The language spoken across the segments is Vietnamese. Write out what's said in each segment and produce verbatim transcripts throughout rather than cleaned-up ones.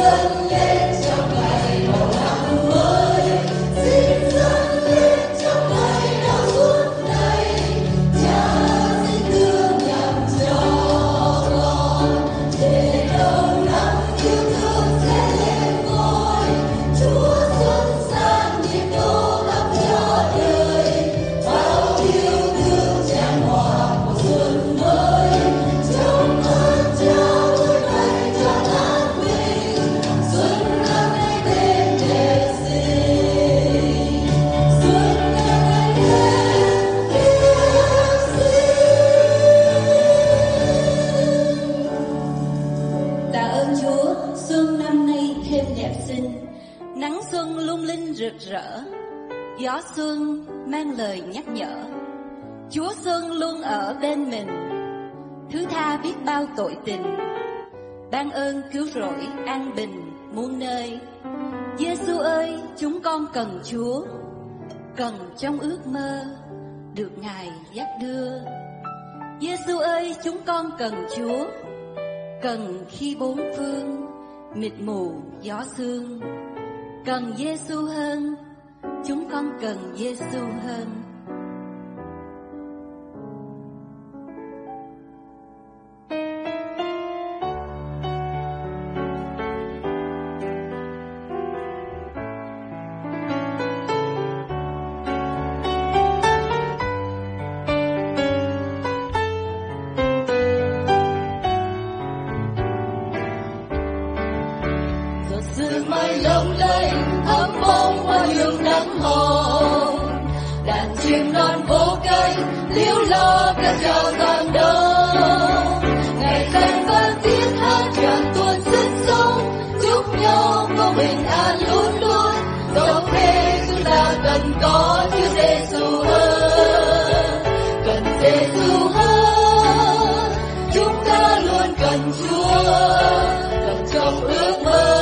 Nắng xuân lung linh rực rỡ, gió xuân mang lời nhắc nhở. Chúa Xuân luôn ở bên mình, thứ tha biết bao tội tình, ban ơn cứu rỗi an bình muôn nơi. Giê-xu ơi, chúng con cần Chúa, cần trong ước mơ được Ngài dắt đưa. Giê-xu ơi, chúng con cần Chúa, cần khi bốn phương mịt mù gió sương. Cần Giê-xu hơn, chúng con cần Giê-xu hơn. Sương mai lộng lẫy ấm bông hoa hương nắng hồng, đàn chim non vô cánh liễu lo ca chào tàn đông. Ngày canh vang tiếng hát tràn tuôn sức sống, chúc nhau có bình an luôn luôn. Dẫu thế chúng ta cần có Chúa Giê-xu hơn, cần Giê-xu hơn. Chúng ta luôn cần Chúa, cần trong ước mơ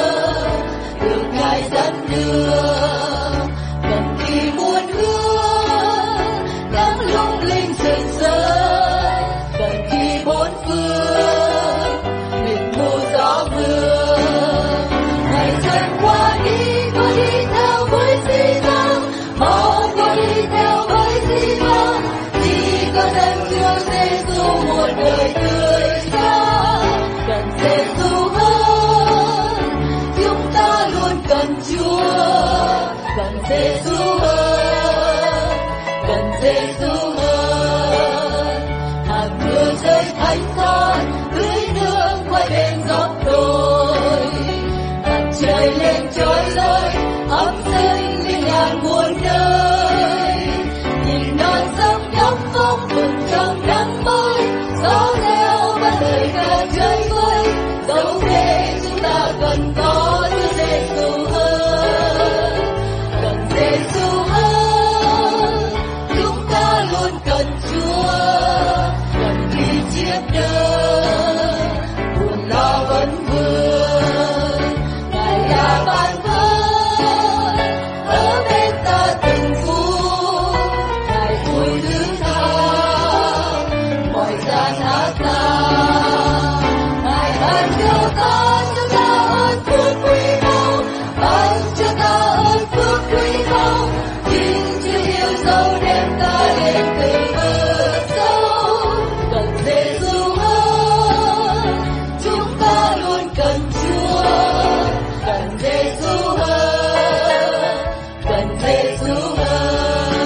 dẫn đưa, cần khi muôn hương nắng lung linh rực rỡ, cần khi bốn phương mịt mù gió mưa. Ngày dần qua đi, có đi theo với gì vang, mau có đi theo với gì vang, chỉ có dân Chúa Giê-xu một đời tươi sáng. Cần Giê-xu hơn, chúng ta luôn cần Chúa, cần Giê-xu hơn, cần Giê-xu hơn. Hàng mưa rơi thánh thản tưới nước ngoài bên góc đồi, mặt trời lên chói lọi ấm sinh linh ngàn muôn nơi. Nhìn non sông nhóc phong vừng trong nắng mới, gió reo và lời ca chơi vơi. Dẫu thế chúng ta cần có Chúa Giê-xu hơn, cần Giê-xu hơn. Chúng ta luôn cần Chúa, cần khi chiếc đời buồn lo vẫn vương. Ngài là bạn thân ở bên ta từng phút, Ngài vui thứ tha mọi gian ác ta. Ngài ban cho ta cho ta ơn phước quý báu, ban cho ta ơn phước quý báu. Chính Chúa yêu dấu đem ta đến từ vực sâu. Cần Giê-xu hơn, chúng ta luôn cần Chúa, cần Giê-xu hơn, cần Giê-xu hơn.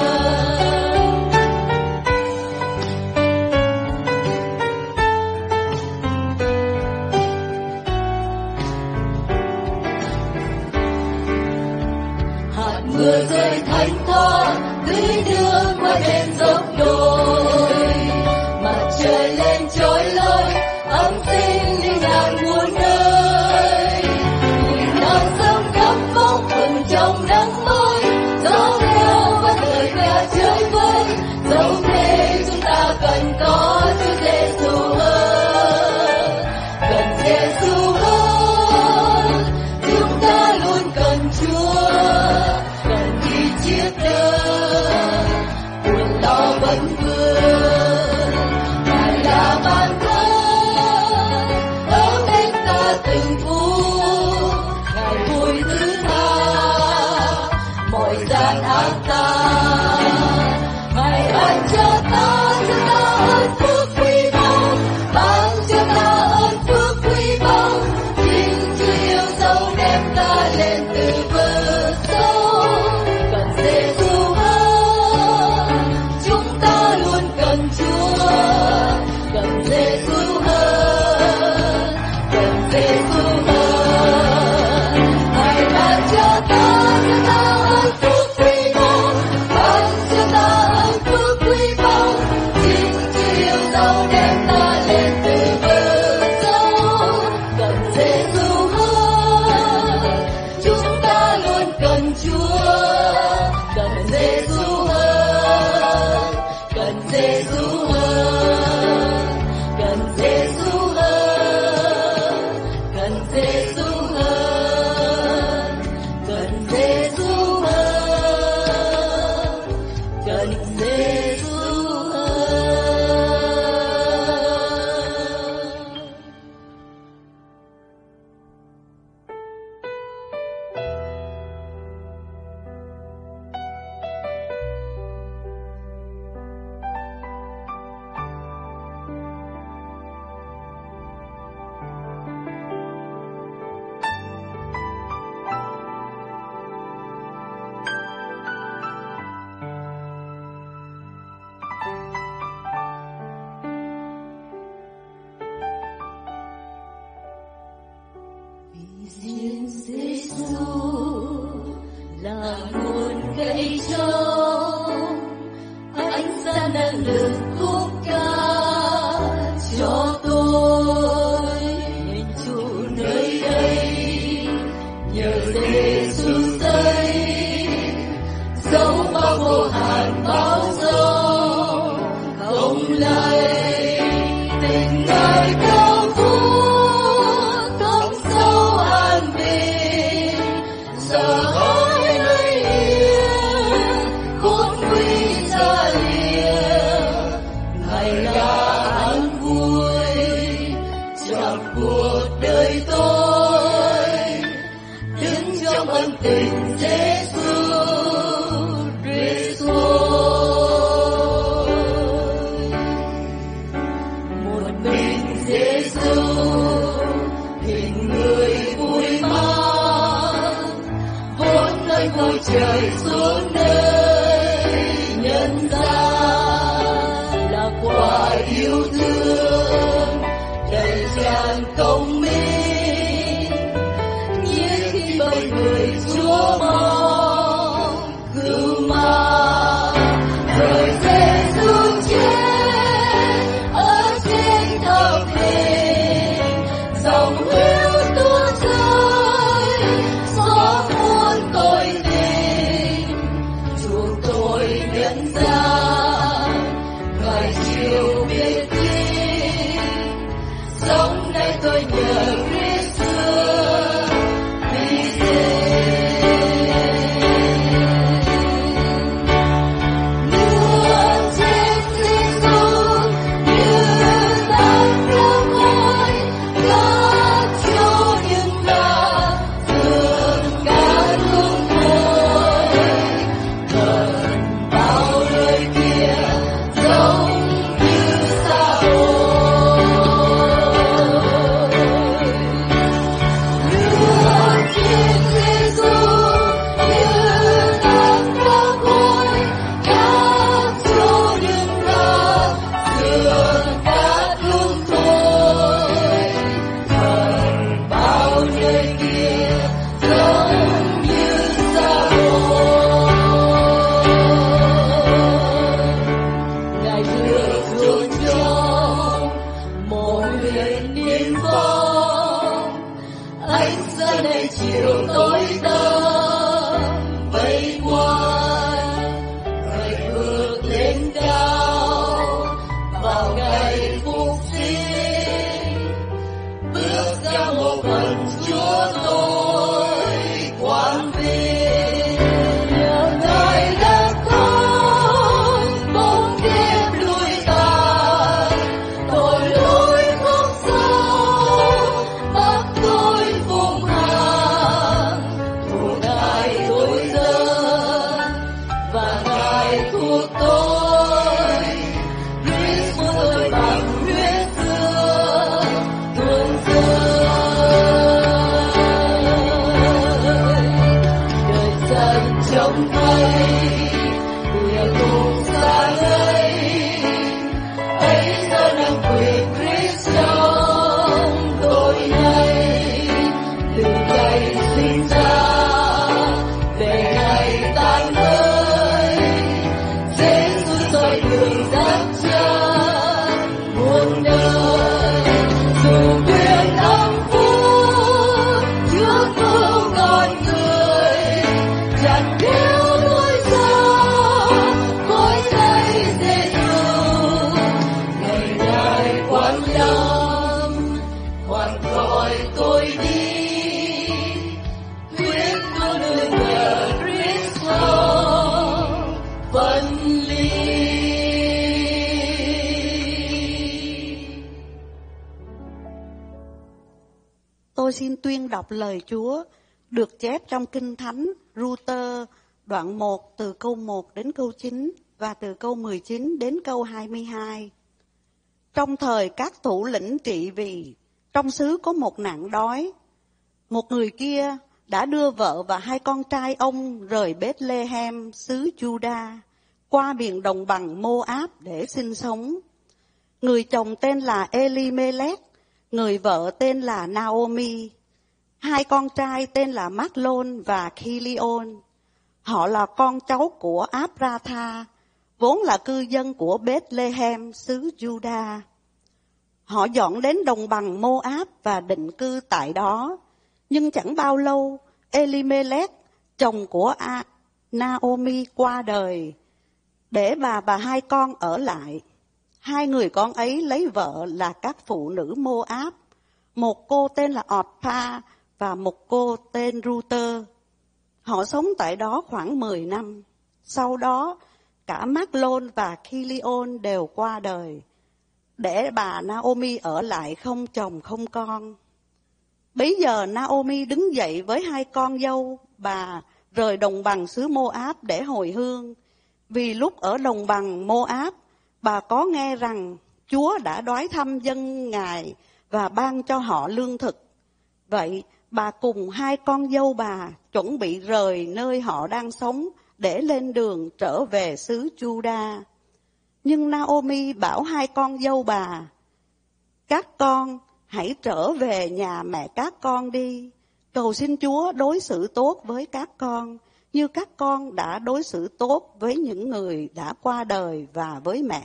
Hạt mưa rơi thánh thang tưới đưa qua bên dốc đồi, mặt trời lên chói lọi ấm sinh linh ngàn muôn nơi. Nhìn non sông thắm bóng vừng trong nắng mới, gió reo và lời ca chơi vơi. Dẫu thế chúng ta cần có Chúa Giê-xu hơn, cần Giê-xu hơn. Chúng ta luôn cần Chúa, cần khi chiếc đời buồn lo vẫn ngàn ác ta. Ngài ban cho ta, cho ta ơn phước quý báu, ban cho ta ơn phước quý báu. Chính Chúa yêu dấu đem ta lên từ vực sâu. Cần Giê-xu hơn, chúng ta luôn cần Chúa. Cần Giê-xu hơn, cần Giê-xu hơn. Ngài ban cho ta, cho ta ơn phước quý báu, ban cho ta ơn phước quý báu. Chính Chúa yêu dấu đem ta lên từ vực sâu. Cần Giê-xu hơn, chúng ta luôn cần Chúa. Cần Giê-xu hơn, cần Giê-xu hơn, cần Giê-xu hơn, cần Giê-xu hơn, cần Giê-xu hơn, cần Giê-xu hơn. Xin Giê-xu là nguồn cây trồng, ánh sáng năng lượng khúc ca cho tôi. Nên Chúa nơi đây nhờ Giê-xu xây dấu bao vô hạn bao dung không lay. Tình Ngài cao vút thấm sâu an bình, giờ hỡi nơi yên khôn nguy xa lìa. Ngài là an vui trong cuộc đời tôi, đứng trong ân tình Giê-xu Christ. Một mình Giê-xu hình người vui mang, vốn nơi vui trời xuống nơi nhân gian, là quả yêu thương đầy tràn công minh. Nhiệt khi bởi người Chúa mong cứu mang, rồi Giê-xu chết ở trên thập hình, dòng huyết tuôn rơi xóa muôn tội tình. Chuộc tôi nhận ra Ngài chiều biết tin, sống nay tôi nhờ Christ xưa vì nước chết Giê-xu như đang kêu gọi các chỗ những ta thương cả thương thôi. Cần bao đời kia giống như xa xôi. Nước chết Giê-xu như đang kêu gọi các chỗ những ta thương cả thương thôi. Cần bao đời kia giống như xa xôi. Ngài được chuộc cho một huyền niên phong, ánh sáng này chiều tối tăm vây quanh. Ngài vượt lên cao vào ngày phục sinh, bước ra một phần Chúa tôi quang vinh. Nhờ Ngài đã không bóng đêm lùi tàn, tội lỗi không sâu bắt tôi vùng hàng. xin tuyên đọc lời Chúa được chép trong Kinh Thánh Ru-tơ đoạn một từ câu một đến câu chín và từ câu mười chín đến câu hai mươi hai. Trong thời các thủ lĩnh trị vì, trong xứ có một nạn đói. Một người kia đã đưa vợ và hai con trai ông rời Bethlehem xứ Juda qua miền đồng bằng Mô-áp để sinh sống. Người chồng tên là Eli-mê-lét, người vợ tên là Na-ô-mi. Hai con trai tên là Mát-lôn và Ki-li-ôn. Họ là con cháu của Áp-ra-tha, vốn là cư dân của Bethlehem xứ Juda. Họ dọn đến đồng bằng Mô-áp và định cư tại đó. Nhưng chẳng bao lâu, Eli-mê-lét, chồng của Na-ô-mi qua đời, để bà và hai con ở lại. Hai người con ấy lấy vợ là các phụ nữ Mô-áp, một cô tên là Ọt-pha và một cô tên Ru-tơ. Họ sống tại đó khoảng mười năm. Sau đó, cả Mát-lôn và Ki-li-ôn đều qua đời, để bà Na-ô-mi ở lại không chồng không con. Bấy giờ Na-ô-mi đứng dậy với hai con dâu bà rời đồng bằng xứ Mô-áp để hồi hương. Vì lúc ở đồng bằng Mô-áp, bà có nghe rằng Chúa đã đói thăm dân Ngài và ban cho họ lương thực. Vậy bà cùng hai con dâu bà chuẩn bị rời nơi họ đang sống để lên đường trở về xứ Juda. Nhưng Na-ô-mi bảo hai con dâu bà, các con hãy trở về nhà mẹ các con đi, cầu xin Chúa đối xử tốt với các con, như các con đã đối xử tốt với những người đã qua đời và với mẹ.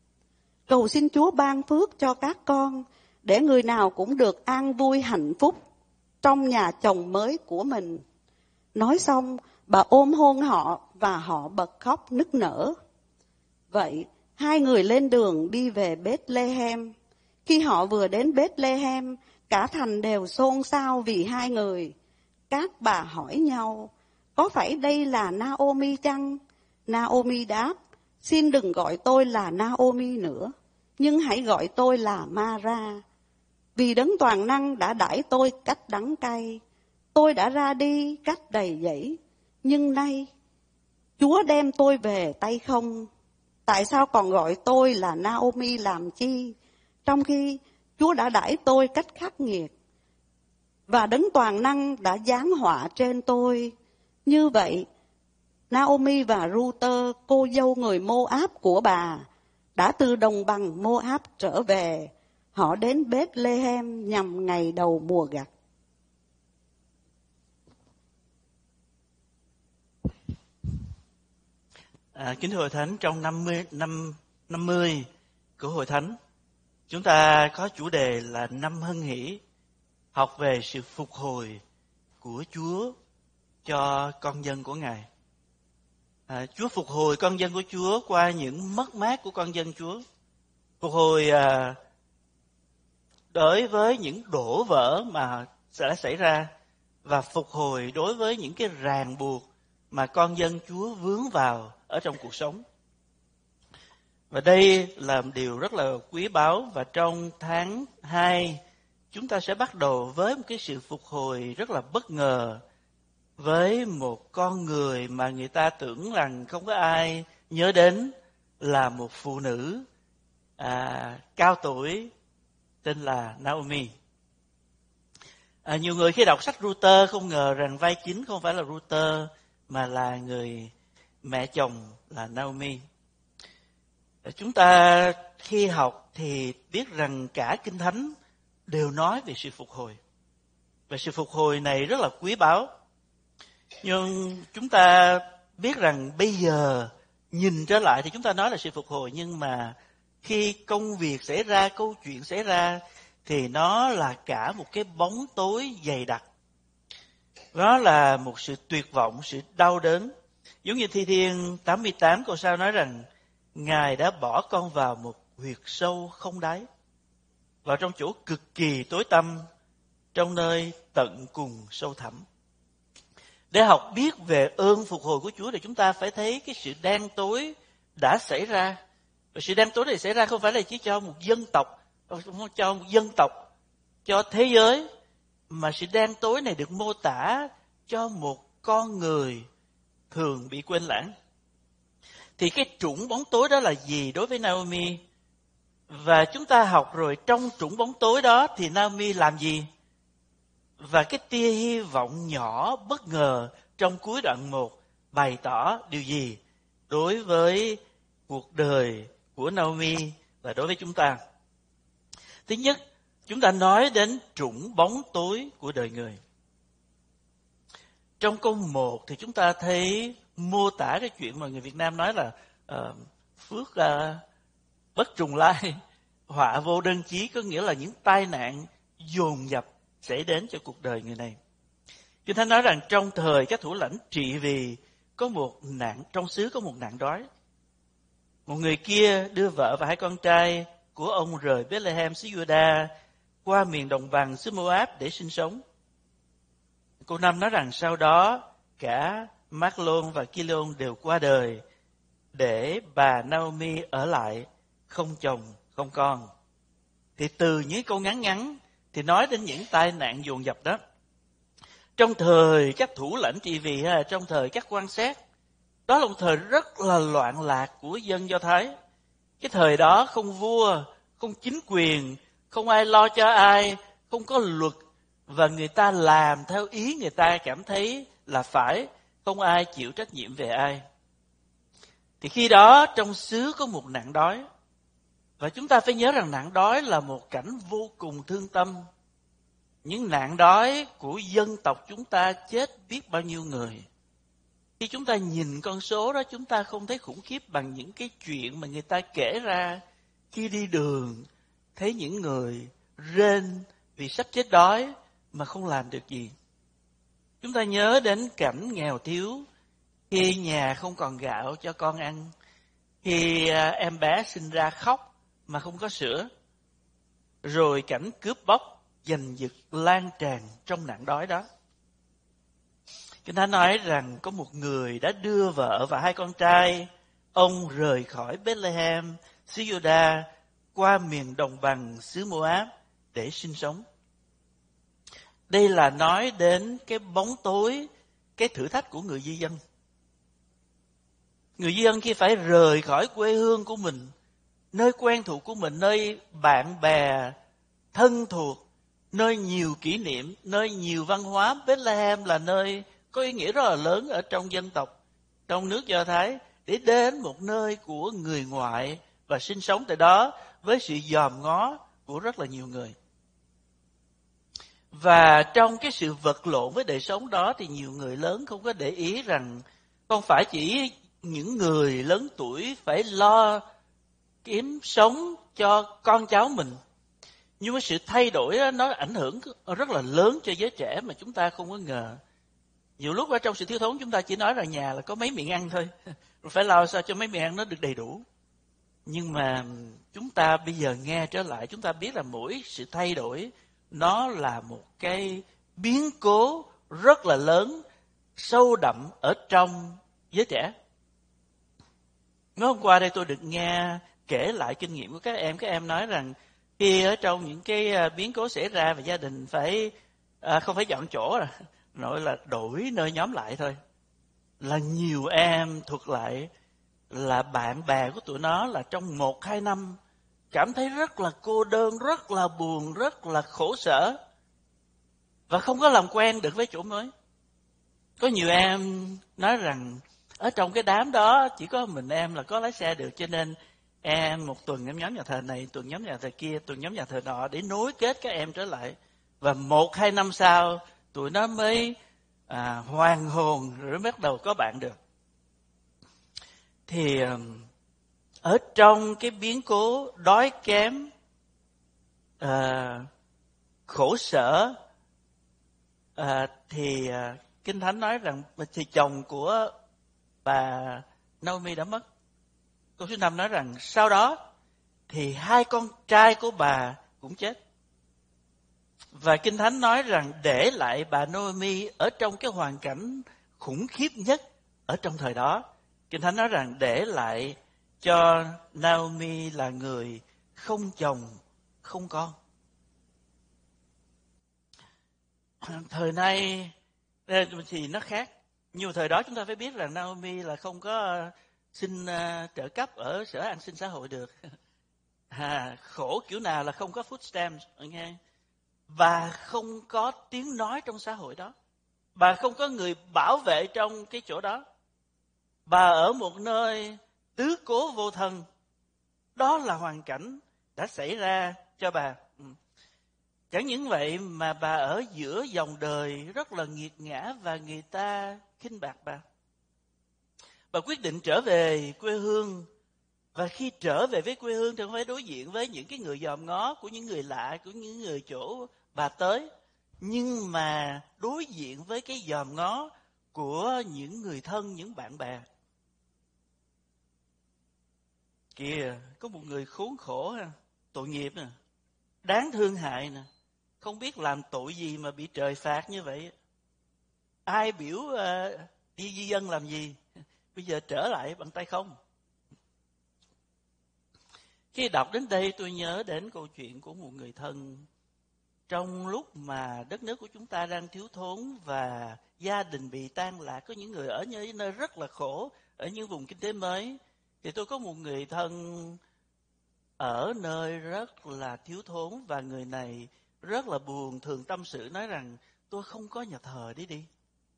Cầu xin Chúa ban phước cho các con, để người nào cũng được an vui hạnh phúc trong nhà chồng mới của mình. Nói xong, bà ôm hôn họ và họ bật khóc nức nở. Vậy, hai người lên đường đi về Bethlehem. Khi họ vừa đến Bethlehem, cả thành đều xôn xao vì hai người. Các bà hỏi nhau, có phải đây là Na-ô-mi chăng? Na-ô-mi đáp, xin đừng gọi tôi là Na-ô-mi nữa, nhưng hãy gọi tôi là Ma-ra. Vì Đấng Toàn Năng đã đãi tôi cách đắng cay, tôi đã ra đi cách đầy dẫy, nhưng nay Chúa đem tôi về tay không. Tại sao còn gọi tôi là Na-ô-mi làm chi, trong khi Chúa đã đãi tôi cách khắc nghiệt, và Đấng Toàn Năng đã giáng họa trên tôi? Như vậy, Na-ô-mi và Ru-tơ, cô dâu người Mô-áp của bà, đã từ đồng bằng Mô-áp trở về. Họ đến Bethlehem nhằm ngày đầu mùa gặt. À, kính thưa Hội Thánh, trong năm mươi, năm, năm mươi của Hội Thánh, chúng ta có chủ đề là năm hân hỷ, học về sự phục hồi của Chúa cho con dân của Ngài. À, Chúa phục hồi con dân của Chúa qua những mất mát của con dân Chúa. Phục hồi à, đối với những đổ vỡ mà sẽ xảy ra, và phục hồi đối với những cái ràng buộc mà con dân Chúa vướng vào ở trong cuộc sống. Và đây là điều rất là quý báu, và trong tháng hai chúng ta sẽ bắt đầu với một cái sự phục hồi rất là bất ngờ, với một con người mà người ta tưởng rằng không có ai nhớ đến, là một phụ nữ à, cao tuổi tên là Na-ô-mi. À, nhiều người khi đọc sách Ru-tơ không ngờ rằng vai chính không phải là Ru-tơ, mà là người mẹ chồng là Na-ô-mi. Chúng ta khi học thì biết rằng cả Kinh Thánh đều nói về sự phục hồi. Và sự phục hồi này rất là quý báu. Nhưng chúng ta biết rằng bây giờ nhìn trở lại thì chúng ta nói là sự phục hồi, nhưng mà khi công việc xảy ra, câu chuyện xảy ra, thì nó là cả một cái bóng tối dày đặc. Đó là một sự tuyệt vọng, sự đau đớn. Giống như Thi Thiên tám mươi tám câu sau nói rằng Ngài đã bỏ con vào một huyệt sâu không đáy, vào trong chỗ cực kỳ tối tăm, trong nơi tận cùng sâu thẳm. Để học biết về ơn phục hồi của Chúa thì chúng ta phải thấy cái sự đen tối đã xảy ra. Và sự đen tối này xảy ra không phải là chỉ cho một dân tộc, không cho một dân tộc, cho thế giới, mà sự đen tối này được mô tả cho một con người thường bị quên lãng. Thì cái trũng bóng tối đó là gì đối với Naomi? Và chúng ta học rồi, trong trũng bóng tối đó thì Naomi làm gì? Và cái tia hy vọng nhỏ bất ngờ trong cuối đoạn một bày tỏ điều gì đối với cuộc đời của Naomi và đối với chúng ta? Thứ nhất, chúng ta nói đến trũng bóng tối của đời người. Trong câu một thì chúng ta thấy mô tả cái chuyện mà người Việt Nam nói là uh, phước uh, bất trùng lai, họa vô đơn chí, có nghĩa là những tai nạn dồn dập xảy đến cho cuộc đời người này. Kinh Thánh nói rằng trong thời các thủ lãnh trị vì có một nạn, trong xứ có một nạn đói. Một người kia đưa vợ và hai con trai của ông rời Bethlehem xứ Juda qua miền đồng bằng xứ Moab để sinh sống. Câu năm nói rằng sau đó cả Machlon và Chilion đều qua đời, để bà Naomi ở lại không chồng không con. Thì từ những câu ngắn ngắn thì nói đến những tai nạn dồn dập đó. Trong thời các thủ lãnh trị vì hay là trong thời các quan sát, đó là một thời rất là loạn lạc của dân Do Thái. Cái thời đó không vua, không chính quyền, không ai lo cho ai, không có luật, và người ta làm theo ý người ta cảm thấy là phải, không ai chịu trách nhiệm về ai. Thì khi đó trong xứ có một nạn đói, và chúng ta phải nhớ rằng nạn đói là một cảnh vô cùng thương tâm. Những nạn đói của dân tộc chúng ta chết biết bao nhiêu người. Khi chúng ta nhìn con số đó, chúng ta không thấy khủng khiếp bằng những cái chuyện mà người ta kể ra khi đi đường, thấy những người rên vì sắp chết đói mà không làm được gì. Chúng ta nhớ đến cảnh nghèo thiếu, khi nhà không còn gạo cho con ăn, khi em bé sinh ra khóc mà không có sữa, rồi cảnh cướp bóc, giành giật lan tràn trong nạn đói đó. Kinh Thánh nói rằng có một người đã đưa vợ và hai con trai ông rời khỏi Bethlehem, xứ Juda, qua miền đồng bằng xứ Moab để sinh sống. Đây là nói đến cái bóng tối, cái thử thách của người di dân. Người di dân khi phải rời khỏi quê hương của mình, nơi quen thuộc của mình, nơi bạn bè thân thuộc, nơi nhiều kỷ niệm, nơi nhiều văn hóa. Bethlehem là nơi có ý nghĩa rất là lớn ở trong dân tộc, trong nước Do Thái, để đến một nơi của người ngoại và sinh sống tại đó với sự dòm ngó của rất là nhiều người. Và trong cái sự vật lộn với đời sống đó thì nhiều người lớn không có để ý rằng không phải chỉ những người lớn tuổi phải lo kiếm sống cho con cháu mình, nhưng mà sự thay đổi đó, nó ảnh hưởng rất là lớn cho giới trẻ mà chúng ta không có ngờ. Nhiều lúc ở trong sự thiếu thốn chúng ta chỉ nói rằng nhà là có mấy miệng ăn thôi, rồi phải lo sao cho mấy miệng ăn nó được đầy đủ. Nhưng mà chúng ta bây giờ nghe trở lại, chúng ta biết là mỗi sự thay đổi nó là một cái biến cố rất là lớn, sâu đậm ở trong giới trẻ. Mới hôm qua đây tôi được nghe kể lại kinh nghiệm của các em. Các em nói rằng khi ở trong những cái biến cố xảy ra và gia đình phải à, không phải dọn chỗ rồi, nói là đổi nơi nhóm lại thôi, là nhiều em thuật lại là bạn bè của tụi nó là trong một hai năm cảm thấy rất là cô đơn, rất là buồn, rất là khổ sở và không có làm quen được với chỗ mới. Có nhiều em nói rằng ở trong cái đám đó chỉ có mình em là có lái xe được, cho nên em một tuần em nhóm nhà thờ này, tuần nhóm nhà thờ kia, tuần nhóm nhà thờ nọ để nối kết các em trở lại. Và một hai năm sau tụi nó mới à, hoàn hồn rồi bắt đầu có bạn được. Thì ở trong cái biến cố đói kém, à, khổ sở, à, thì à, Kinh Thánh nói rằng thì chồng của bà Naomi đã mất. Câu số năm nói rằng sau đó thì hai con trai của bà cũng chết. Và Kinh Thánh nói rằng để lại bà Naomi ở trong cái hoàn cảnh khủng khiếp nhất ở trong thời đó. Kinh Thánh nói rằng để lại cho Naomi là người không chồng, không con. Thời nay thì nó khác. Nhiều thời đó chúng ta phải biết là Naomi là không có xin uh, trợ cấp ở sở an sinh xã hội được. À, khổ kiểu nào là không có food stamps, nghe. Bà không có tiếng nói trong xã hội đó. Bà không có người bảo vệ trong cái chỗ đó. Bà ở một nơi tứ cố vô thân. Đó là hoàn cảnh đã xảy ra cho bà. Chẳng những vậy mà bà ở giữa dòng đời rất là nghiệt ngã và người ta khinh bạc bà. Bà quyết định trở về quê hương. Và khi trở về với quê hương thì không phải đối diện với những cái người dòm ngó của những người lạ, của những người chỗ bà tới. Nhưng mà đối diện với cái dòm ngó của những người thân, những bạn bè. Kìa, có một người khốn khổ, tội nghiệp nè, đáng thương hại nè, không biết làm tội gì mà bị trời phạt như vậy. Ai biểu uh, đi di dân làm gì, bây giờ trở lại bằng tay không. Khi đọc đến đây tôi nhớ đến câu chuyện của một người thân. Trong lúc mà đất nước của chúng ta đang thiếu thốn và gia đình bị tan lạc, có những người ở những nơi rất là khổ, ở những vùng kinh tế mới, thì tôi có một người thân ở nơi rất là thiếu thốn và người này rất là buồn, thường tâm sự nói rằng tôi không có nhà thờ để đi.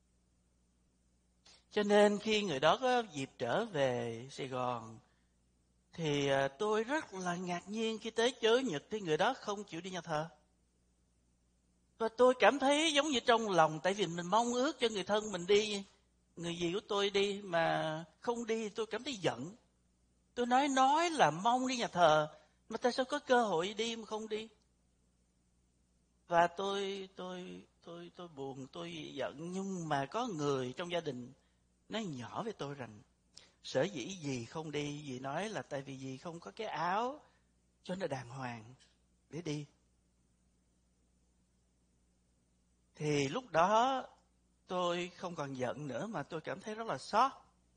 Cho nên khi người đó có dịp trở về Sài Gòn thì tôi rất là ngạc nhiên khi tới chớ Nhật thì người đó không chịu đi nhà thờ. Và tôi cảm thấy giống như trong lòng, tại vì mình mong ước cho người thân mình đi, người dì của tôi đi mà không đi, tôi cảm thấy giận. Tôi nói nói là mong đi nhà thờ, mà tại sao có cơ hội đi mà không đi? Và tôi tôi tôi tôi buồn, tôi giận, nhưng mà có người trong gia đình nói nhỏ với tôi rằng sở dĩ dì không đi, dì nói là tại vì dì không có cái áo cho nó đàng hoàng để đi. Thì lúc đó tôi không còn giận nữa mà tôi cảm thấy rất là xót.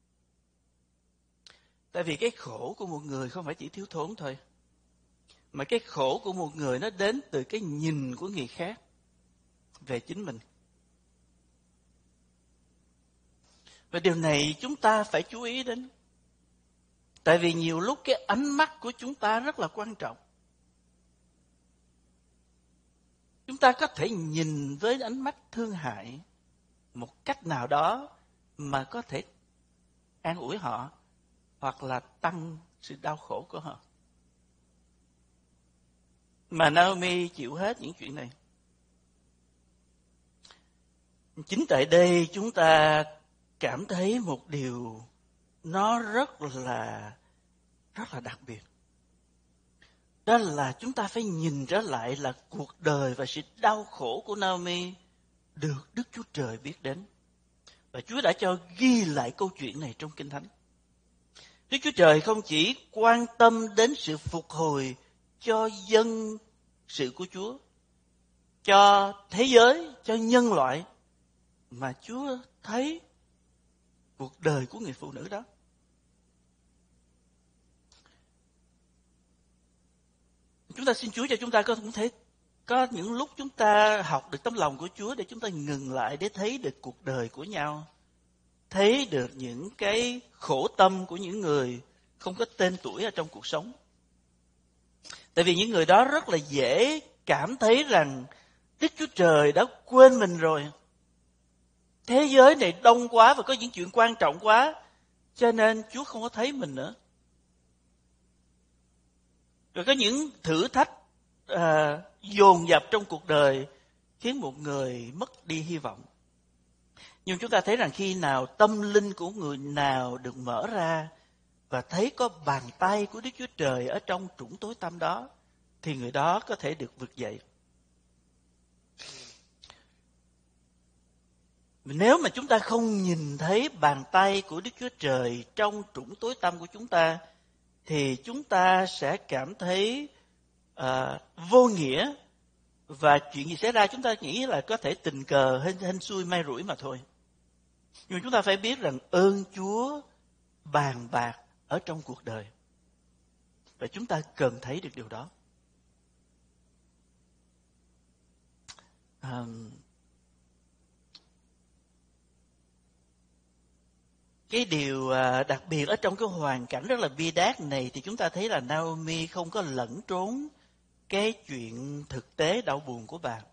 Tại vì cái khổ của một người không phải chỉ thiếu thốn thôi, mà cái khổ của một người nó đến từ cái nhìn của người khác về chính mình. Và điều này chúng ta phải chú ý đến. Tại vì nhiều lúc cái ánh mắt của chúng ta rất là quan trọng. Chúng ta có thể nhìn với ánh mắt thương hại một cách nào đó mà có thể an ủi họ hoặc là tăng sự đau khổ của họ. Mà Naomi chịu hết những chuyện này. Chính tại đây chúng ta cảm thấy một điều nó rất là rất là đặc biệt. Đó là chúng ta phải nhìn trở lại là cuộc đời và sự đau khổ của Naomi được Đức Chúa Trời biết đến. Và Chúa đã cho ghi lại câu chuyện này trong Kinh Thánh. Đức Chúa Trời không chỉ quan tâm đến sự phục hồi cho dân sự của Chúa, cho thế giới, cho nhân loại, mà Chúa thấy cuộc đời của người phụ nữ đó. Chúng ta xin Chúa cho chúng ta có cũng thể có những lúc chúng ta học được tấm lòng của Chúa để chúng ta ngừng lại để thấy được cuộc đời của nhau, thấy được những cái khổ tâm của những người không có tên tuổi ở trong cuộc sống. Tại vì những người đó rất là dễ cảm thấy rằng Đức Chúa Trời đã quên mình rồi. Thế giới này đông quá và có những chuyện quan trọng quá, cho nên Chúa không có thấy mình nữa. Rồi có những thử thách à, dồn dập trong cuộc đời khiến một người mất đi hy vọng. Nhưng chúng ta thấy rằng khi nào tâm linh của người nào được mở ra và thấy có bàn tay của Đức Chúa Trời ở trong trũng tối tăm đó, thì người đó có thể được vực dậy. Nếu mà chúng ta không nhìn thấy bàn tay của Đức Chúa Trời trong trũng tối tăm của chúng ta, thì chúng ta sẽ cảm thấy uh, vô nghĩa, và chuyện gì xảy ra chúng ta nghĩ là có thể tình cờ hên, hên xui may rủi mà thôi. Nhưng chúng ta phải biết rằng ơn Chúa bàn bạc ở trong cuộc đời, và chúng ta cần thấy được điều đó. Um, cái điều đặc biệt ở trong cái hoàn cảnh rất là bi đát này thì chúng ta thấy là Naomi không có lẩn trốn cái chuyện thực tế đau buồn của bà.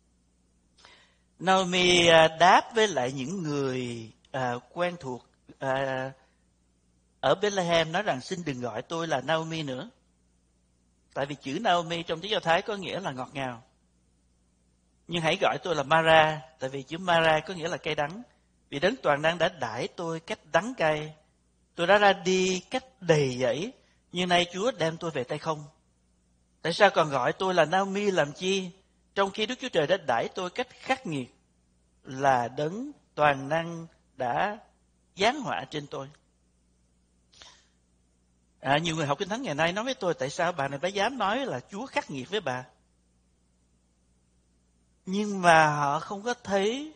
Naomi đáp với lại những người à, quen thuộc à, ở Bethlehem nói rằng xin đừng gọi tôi là Naomi nữa. Tại vì chữ Naomi trong tiếng Do Thái có nghĩa là ngọt ngào. Nhưng hãy gọi tôi là Mara, tại vì chữ Mara có nghĩa là cay đắng. Vì Đấng Toàn Năng đã đãi tôi cách đắng cay. Tôi đã ra đi cách đầy dẫy, nhưng nay Chúa đem tôi về tay không. Tại sao còn gọi tôi là Naomi làm chi, trong khi Đức Chúa Trời đã đãi tôi cách khắc nghiệt, là Đấng Toàn Năng đã giáng họa trên tôi. À, nhiều người học Kinh Thánh ngày nay nói với tôi, tại sao bà này bà dám nói là Chúa khắc nghiệt với bà? Nhưng mà họ không có thấy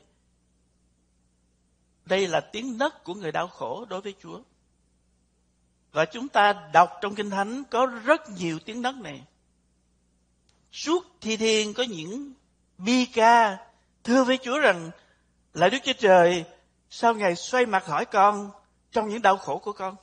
đây là tiếng nấc của người đau khổ đối với Chúa. Và chúng ta đọc trong Kinh Thánh có rất nhiều tiếng nấc này. Suốt thi thiên có những bi ca thưa với Chúa rằng, là Đức Chúa Trời, sao Ngài xoay mặt hỏi con trong những đau khổ của con?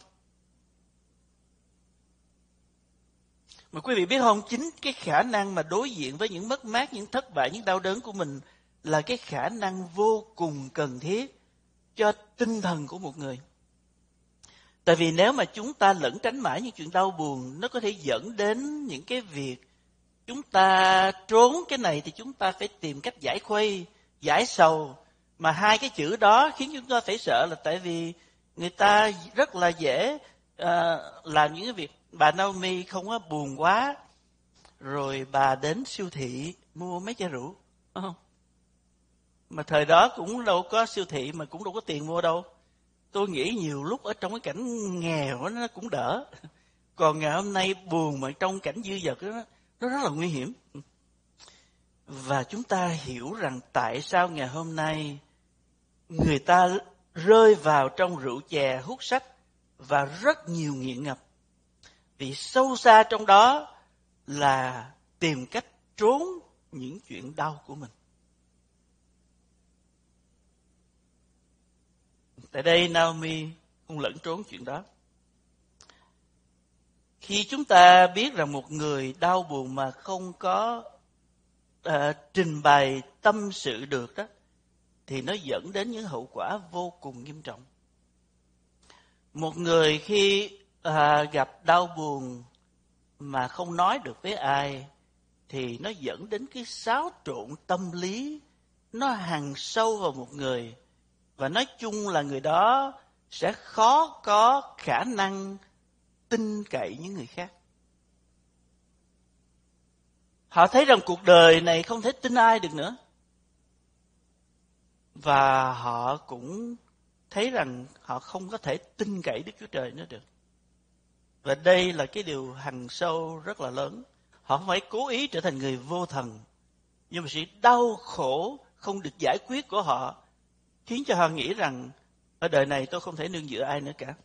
Mà quý vị biết không, chính cái khả năng mà đối diện với những mất mát, những thất bại, những đau đớn của mình là cái khả năng vô cùng cần thiết cho tinh thần của một người. Tại vì nếu mà chúng ta lẩn tránh mãi những chuyện đau buồn, nó có thể dẫn đến những cái việc chúng ta trốn cái này thì chúng ta phải tìm cách giải khuây, giải sầu. Mà hai cái chữ đó khiến chúng ta phải sợ, là tại vì người ta rất là dễ uh, làm những cái việc. Bà Naomi không có buồn quá, rồi bà đến siêu thị mua mấy chai rượu, đúng không? Mà thời đó cũng đâu có siêu thị, mà cũng đâu có tiền mua đâu. Tôi nghĩ nhiều lúc ở trong cái cảnh nghèo nó cũng đỡ. Còn ngày hôm nay buồn mà trong cảnh dư dật đó, nó rất là nguy hiểm. Và chúng ta hiểu rằng tại sao ngày hôm nay người ta rơi vào trong rượu chè, hút sách và rất nhiều nghiện ngập. Vì sâu xa trong đó là tìm cách trốn những chuyện đau của mình. Tại đây Naomi không lẫn trốn chuyện đó. Khi chúng ta biết rằng một người đau buồn mà không có uh, trình bày tâm sự được đó, thì nó dẫn đến những hậu quả vô cùng nghiêm trọng. Một người khi uh, gặp đau buồn mà không nói được với ai, thì nó dẫn đến cái xáo trộn tâm lý, nó hằn sâu vào một người. Và nói chung là người đó sẽ khó có khả năng tin cậy những người khác. Họ thấy rằng cuộc đời này không thể tin ai được nữa. Và họ cũng thấy rằng họ không có thể tin cậy Đức Chúa Trời nữa được. Và đây là cái điều hằn sâu rất là lớn. Họ không phải cố ý trở thành người vô thần, nhưng mà sự đau khổ không được giải quyết của họ khiến cho họ nghĩ rằng ở đời này tôi không thể nương dựa ai nữa cả.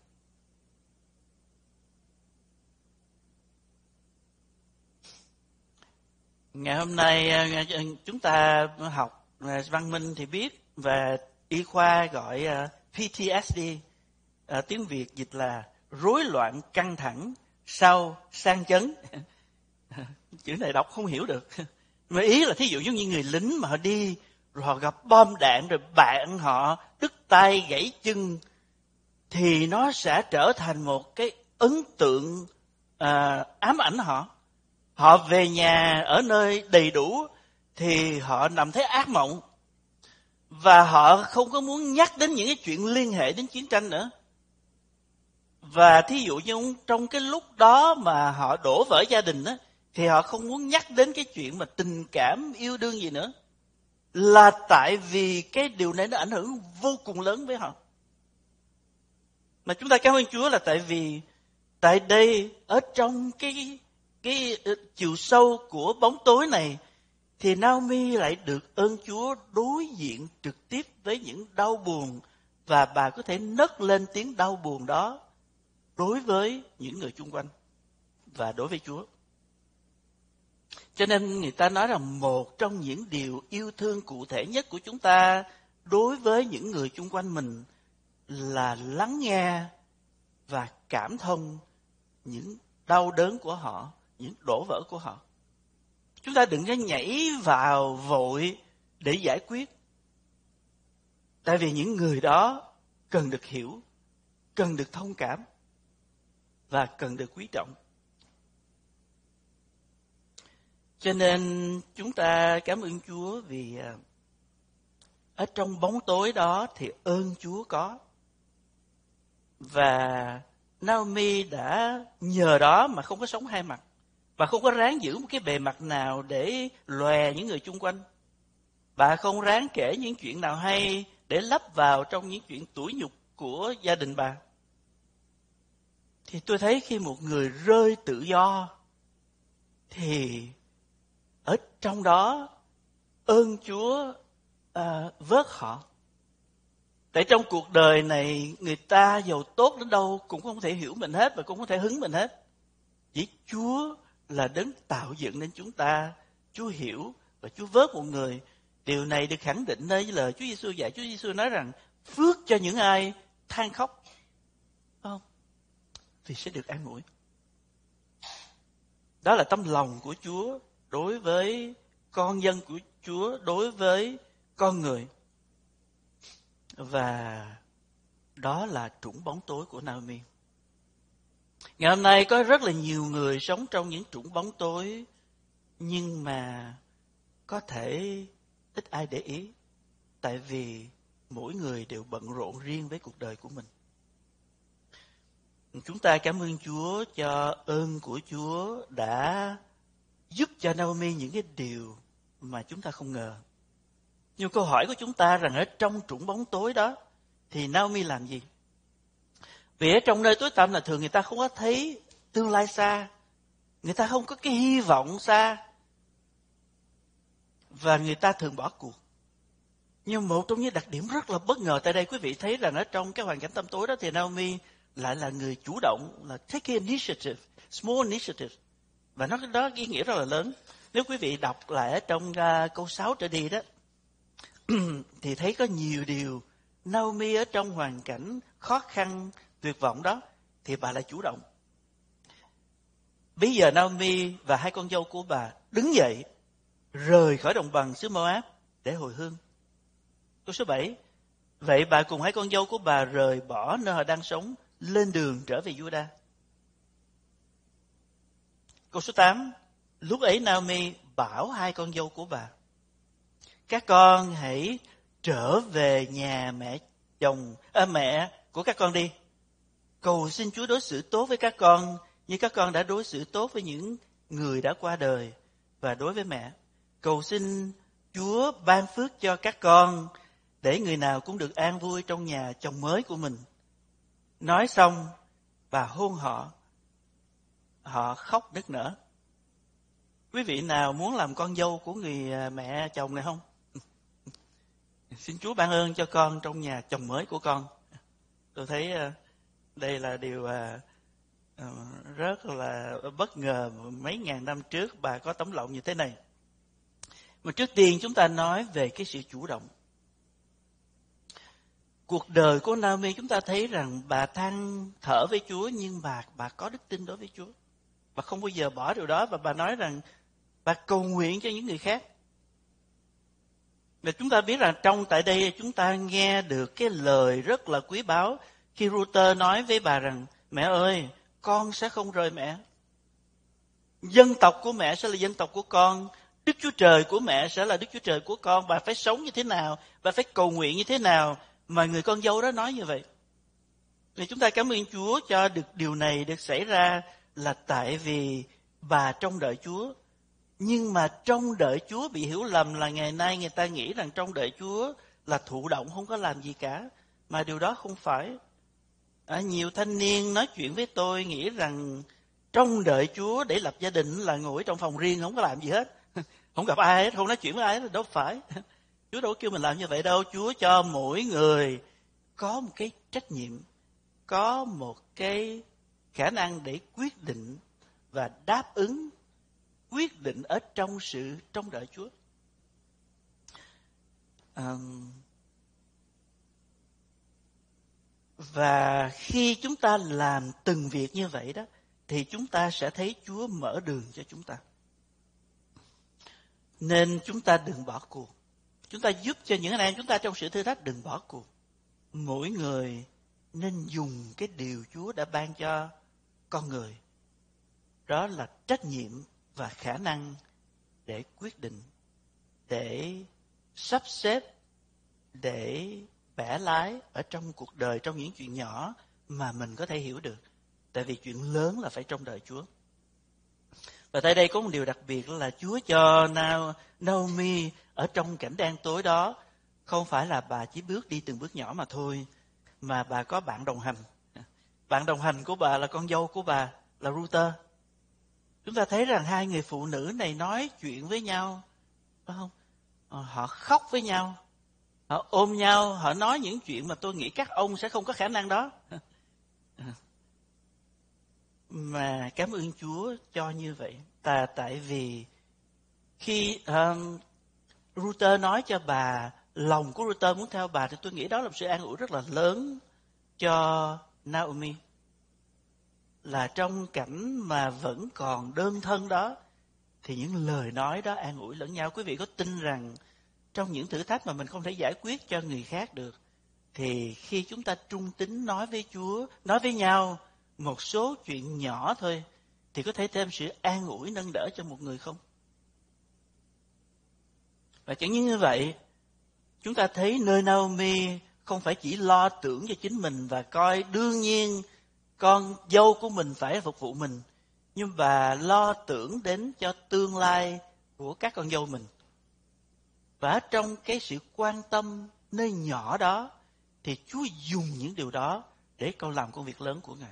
Ngày hôm nay chúng ta học văn minh thì biết, và y khoa gọi pê tê ét đê, tiếng Việt dịch là rối loạn căng thẳng sau sang chấn. Chữ này đọc không hiểu được. Mà ý là thí dụ giống như người lính mà họ đi, rồi họ gặp bom đạn, rồi bạn họ đứt tay gãy chân, thì nó sẽ trở thành một cái ấn tượng à, ám ảnh họ. Họ về nhà ở nơi đầy đủ thì họ nằm thấy ác mộng, và họ không có muốn nhắc đến những cái chuyện liên hệ đến chiến tranh nữa. Và thí dụ như trong cái lúc đó mà họ đổ vỡ gia đình á, thì họ không muốn nhắc đến cái chuyện mà tình cảm yêu đương gì nữa, là tại vì cái điều này nó ảnh hưởng vô cùng lớn với họ. Mà chúng ta cảm ơn Chúa là tại vì tại đây, ở trong cái cái chiều sâu của bóng tối này, thì Naomi lại được ơn Chúa đối diện trực tiếp với những đau buồn, và bà có thể nấc lên tiếng đau buồn đó đối với những người chung quanh và đối với Chúa. Cho nên người ta nói rằng một trong những điều yêu thương cụ thể nhất của chúng ta đối với những người chung quanh mình là lắng nghe và cảm thông những đau đớn của họ, những đổ vỡ của họ. Chúng ta đừng có nhảy vào vội để giải quyết. Tại vì những người đó cần được hiểu, cần được thông cảm và cần được quý trọng. Cho nên chúng ta cảm ơn Chúa vì ở trong bóng tối đó thì ơn Chúa có. Và Naomi đã nhờ đó mà không có sống hai mặt. Bà không có ráng giữ một cái bề mặt nào để lòe những người chung quanh. Bà không ráng kể những chuyện nào hay để lấp vào trong những chuyện tủi nhục của gia đình bà. Thì tôi thấy khi một người rơi tự do thì ở trong đó ơn Chúa à, vớt họ. Tại trong cuộc đời này người ta giàu tốt đến đâu cũng không thể hiểu mình hết và cũng không thể hứng mình hết. Chỉ Chúa là đấng tạo dựng nên chúng ta. Chúa hiểu và Chúa vớt một người. Điều này được khẳng định nơi lời Chúa Giêsu dạy. Chúa Giêsu nói rằng phước cho những ai than khóc, không? Thì sẽ được an ủi. Đó là tấm lòng của Chúa đối với con dân của Chúa, đối với con người. Và đó là trũng bóng tối của Naomi. Ngày hôm nay có rất là nhiều người sống trong những trũng bóng tối, nhưng mà có thể ít ai để ý, tại vì mỗi người đều bận rộn riêng với cuộc đời của mình. Chúng ta cảm ơn Chúa cho ơn của Chúa đã giúp cho Naomi những cái điều mà chúng ta không ngờ. Nhưng câu hỏi của chúng ta rằng ở trong trũng bóng tối đó thì Naomi làm gì? Vì ở trong nơi tối tăm là thường người ta không có thấy tương lai xa. Người ta không có cái hy vọng xa. Và người ta thường bỏ cuộc. Nhưng một trong những đặc điểm rất là bất ngờ tại đây, quý vị thấy rằng ở trong cái hoàn cảnh tăm tối đó thì Naomi lại là người chủ động, là take initiative, small initiative. Và nó đó ý nghĩa rất là lớn. Nếu quý vị đọc lại ở trong uh, câu sáu trở đi đó, thì thấy có nhiều điều Naomi ở trong hoàn cảnh khó khăn, tuyệt vọng đó, thì bà lại chủ động. Bây giờ Naomi và hai con dâu của bà đứng dậy, rời khỏi đồng bằng xứ Moab để hồi hương. Câu số bảy. Vậy bà cùng hai con dâu của bà rời bỏ nơi họ đang sống, lên đường trở về Juda. Câu số tám. Lúc ấy Naomi bảo hai con dâu của bà: các con hãy trở về nhà mẹ chồng, à, mẹ của các con đi. Cầu xin Chúa đối xử tốt với các con như các con đã đối xử tốt với những người đã qua đời và đối với mẹ. Cầu xin Chúa ban phước cho các con để người nào cũng được an vui trong nhà chồng mới của mình. Nói xong, bà hôn họ. Họ khóc nức nở. Quý vị nào muốn làm con dâu của người mẹ chồng này không? Xin Chúa ban ơn cho con trong nhà chồng mới của con. Tôi thấy đây là điều rất là bất ngờ. Mấy ngàn năm trước bà có tấm lòng như thế này. Mà trước tiên chúng ta nói về cái sự chủ động. Cuộc đời của Naomi chúng ta thấy rằng bà than thở với Chúa, nhưng bà bà có đức tin đối với Chúa. Bà không bao giờ bỏ điều đó, và bà nói rằng bà cầu nguyện cho những người khác. Và chúng ta biết rằng trong tại đây chúng ta nghe được cái lời rất là quý báu khi Ruther nói với bà rằng: mẹ ơi, con sẽ không rời mẹ. Dân tộc của mẹ sẽ là dân tộc của con. Đức Chúa Trời của mẹ sẽ là Đức Chúa Trời của con. Bà phải sống như thế nào, bà phải cầu nguyện như thế nào mà người con dâu đó nói như vậy. Thì chúng ta cảm ơn Chúa cho được điều này được xảy ra, là tại vì bà trông đợi Chúa. Nhưng mà trông đợi Chúa bị hiểu lầm là ngày nay người ta nghĩ rằng trông đợi Chúa là thụ động, không có làm gì cả. Mà điều đó không phải. À, nhiều thanh niên nói chuyện với tôi nghĩ rằng trông đợi Chúa để lập gia đình là ngồi trong phòng riêng không có làm gì hết. Không gặp ai hết, không nói chuyện với ai hết. Đâu phải. Chúa đâu kêu mình làm như vậy đâu. Chúa cho mỗi người có một cái trách nhiệm, có một cái khả năng để quyết định và đáp ứng, quyết định ở trong sự trông đợi Chúa. À, Và khi chúng ta làm từng việc như vậy đó, thì chúng ta sẽ thấy Chúa mở đường cho chúng ta. Nên chúng ta đừng bỏ cuộc. Chúng ta giúp cho những anh em chúng ta trong sự thử thách đừng bỏ cuộc. Mỗi người nên dùng cái điều Chúa đã ban cho con người. Đó là trách nhiệm và khả năng để quyết định, để sắp xếp, để bẻ lái ở trong cuộc đời, trong những chuyện nhỏ mà mình có thể hiểu được. Tại vì chuyện lớn là phải trong đời Chúa. Và tại đây có một điều đặc biệt là Chúa cho Naomi ở trong cảnh đen tối đó, không phải là bà chỉ bước đi từng bước nhỏ mà thôi, mà bà có bạn đồng hành. Bạn đồng hành của bà là con dâu của bà, là Ruther. Chúng ta thấy rằng hai người phụ nữ này nói chuyện với nhau, phải không? Họ khóc với nhau, họ ôm nhau, họ nói những chuyện mà tôi nghĩ các ông sẽ không có khả năng đó. Mà cảm ơn Chúa cho như vậy. Ta tại vì khi um, Ruther nói cho bà, lòng của Ruther muốn theo bà, thì tôi nghĩ đó là một sự an ủi rất là lớn cho Naomi. Là trong cảnh mà vẫn còn đơn thân đó, thì những lời nói đó an ủi lẫn nhau. Quý vị có tin rằng trong những thử thách mà mình không thể giải quyết cho người khác được, thì khi chúng ta trung tín nói với Chúa, nói với nhau một số chuyện nhỏ thôi, thì có thể thêm sự an ủi nâng đỡ cho một người không? Và chẳng những như vậy, chúng ta thấy nơi Naomi không phải chỉ lo tưởng cho chính mình và coi đương nhiên con dâu của mình phải phục vụ mình, nhưng bà lo tưởng đến cho tương lai của các con dâu mình. Và trong cái sự quan tâm nơi nhỏ đó, thì Chúa dùng những điều đó để con làm công việc lớn của Ngài.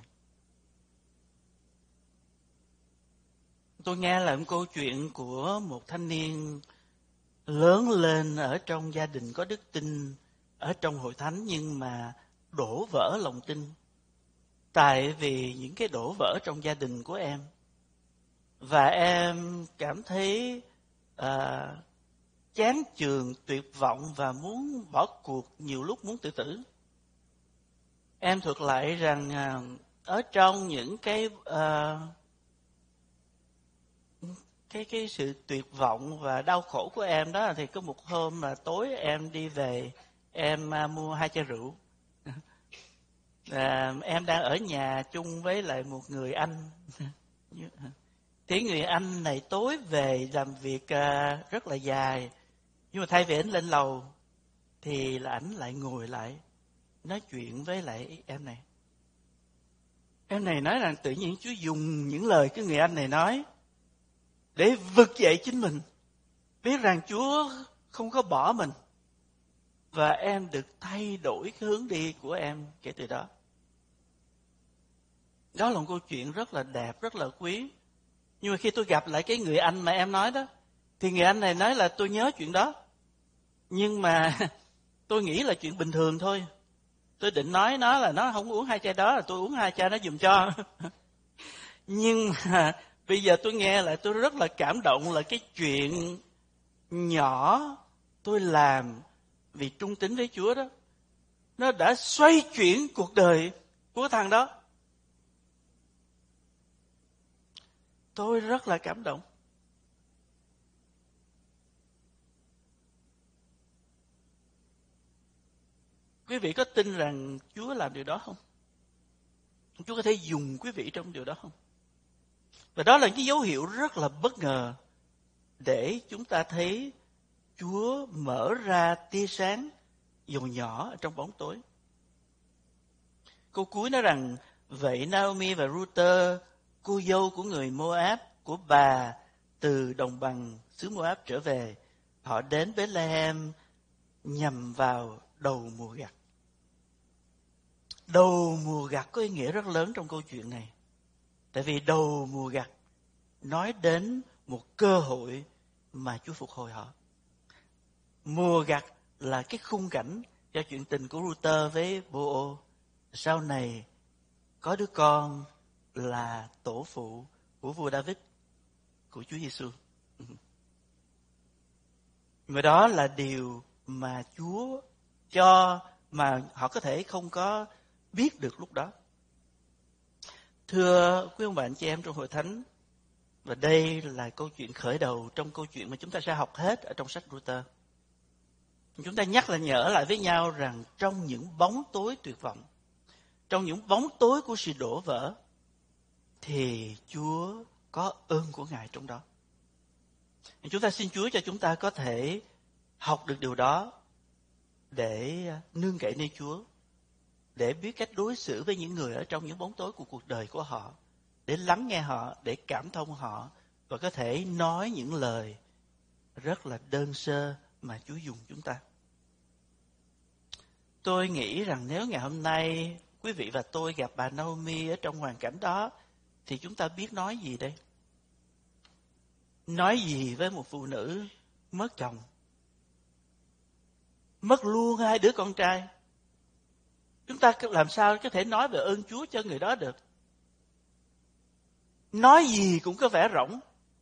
Tôi nghe là một câu chuyện của một thanh niên lớn lên ở trong gia đình có đức tin, ở trong hội thánh, nhưng mà đổ vỡ lòng tin. Tại vì những cái đổ vỡ trong gia đình của em. Và em cảm thấy à, chán chường, tuyệt vọng và muốn bỏ cuộc, nhiều lúc muốn tự tử. Em thuật lại rằng à, ở trong những cái à, cái cái sự tuyệt vọng và đau khổ của em đó, thì có một hôm là tối em đi về, em à, mua hai chai rượu. À, em đang ở nhà chung với lại một người anh. Thì người anh này tối về làm việc à, rất là dài, nhưng mà thay vì ảnh lên lầu thì là ảnh lại ngồi lại nói chuyện với lại em này. Em này nói rằng tự nhiên Chúa dùng những lời cái người anh này nói để vực dậy chính mình, biết rằng Chúa không có bỏ mình. Và em được thay đổi cái hướng đi của em kể từ đó. Đó là một câu chuyện rất là đẹp, rất là quý. Nhưng mà khi tôi gặp lại cái người anh mà em nói đó, thì người anh này nói là tôi nhớ chuyện đó, nhưng mà tôi nghĩ là chuyện bình thường thôi. Tôi định nói nó là nó không uống hai chai đó, là tôi uống hai chai nó giùm cho. Nhưng mà bây giờ tôi nghe lại tôi rất là cảm động, là cái chuyện nhỏ tôi làm vì trung tín với Chúa đó, nó đã xoay chuyển cuộc đời của thằng đó. Tôi rất là cảm động. Quý vị có tin rằng Chúa làm điều đó không? Chúa có thể dùng quý vị trong điều đó không? Và đó là cái dấu hiệu rất là bất ngờ để chúng ta thấy Chúa mở ra tia sáng dầu nhỏ ở trong bóng tối. Câu cuối nói rằng, vậy Naomi và Ruther, cô dâu của người Moab, của bà từ đồng bằng xứ Moab trở về. Họ đến Bethlehem nhằm vào đầu mùa gặt. Đầu mùa gặt có ý nghĩa rất lớn trong câu chuyện này. Tại vì đầu mùa gặt nói đến một cơ hội mà Chúa phục hồi họ. Mùa gặt là cái khung cảnh cho chuyện tình của Ruther với Bô-ô. Sau này có đứa con là tổ phụ của vua David, của Chúa Giêsu. Mà đó là điều mà Chúa cho, mà họ có thể không có biết được lúc đó. Thưa quý ông bà anh chị em trong hội thánh, và đây là câu chuyện khởi đầu trong câu chuyện mà chúng ta sẽ học hết ở trong sách Ruther. Chúng ta nhắc lại nhở lại với nhau rằng trong những bóng tối tuyệt vọng, trong những bóng tối của sự đổ vỡ, thì Chúa có ơn của Ngài trong đó. Chúng ta xin Chúa cho chúng ta có thể học được điều đó để nương cậy nơi Chúa, để biết cách đối xử với những người ở trong những bóng tối của cuộc đời của họ, để lắng nghe họ, để cảm thông họ, và có thể nói những lời rất là đơn sơ mà Chúa dùng chúng ta. Tôi nghĩ rằng nếu ngày hôm nay quý vị và tôi gặp bà Naomi ở trong hoàn cảnh đó, thì chúng ta biết nói gì đây? Nói gì với một phụ nữ mất chồng, mất luôn hai đứa con trai? Chúng ta làm sao có thể nói về ơn Chúa cho người đó được? Nói gì cũng có vẻ rỗng,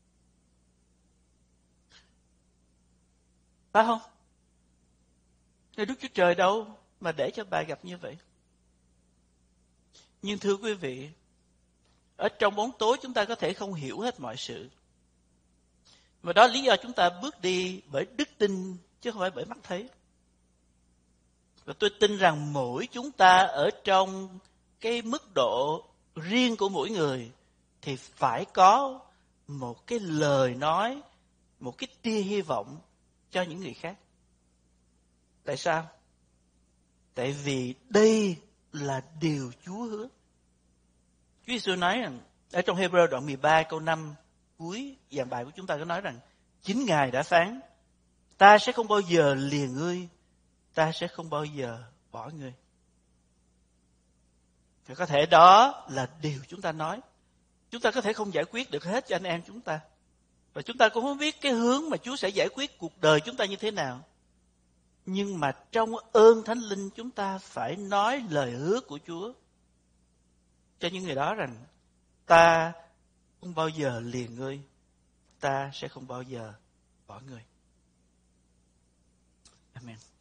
phải không? Nên Đức Chúa Trời đâu mà để cho bà gặp như vậy? Nhưng thưa quý vị, ở trong bóng tối chúng ta có thể không hiểu hết mọi sự. Và đó là lý do chúng ta bước đi bởi đức tin chứ không phải bởi mắt thấy. Và tôi tin rằng mỗi chúng ta ở trong cái mức độ riêng của mỗi người thì phải có một cái lời nói, một cái tia hy vọng cho những người khác. Tại sao? Tại vì đây là điều Chúa hứa. Chúa Giêsu nói rằng, ở trong Hebrew đoạn mười ba câu năm, cuối giảng bài của chúng ta có nói rằng, chính Ngài đã phán, ta sẽ không bao giờ lìa ngươi, ta sẽ không bao giờ bỏ ngươi. Và có thể đó là điều chúng ta nói. Chúng ta có thể không giải quyết được hết cho anh em chúng ta. Và chúng ta cũng không biết cái hướng mà Chúa sẽ giải quyết cuộc đời chúng ta như thế nào. Nhưng mà trong ơn Thánh Linh chúng ta phải nói lời hứa của Chúa cho những người đó rằng, ta không bao giờ lìa ngươi, ta sẽ không bao giờ bỏ ngươi. Amen.